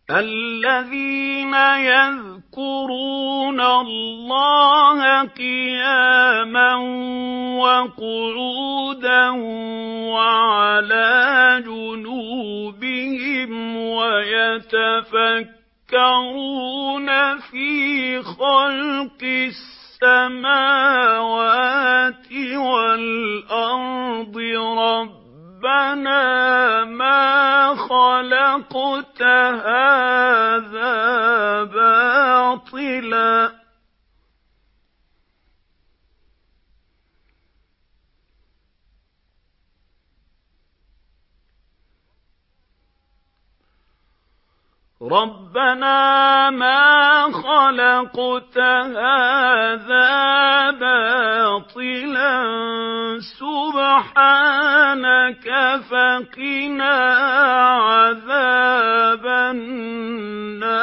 الذين يذكرون الله قياما وقعودا وعلى جنوبهم ويتفكرون في خلق السماوات والأرض ربنا ما خلقت هذا باطلا سبحانك فقنا عذاب النار.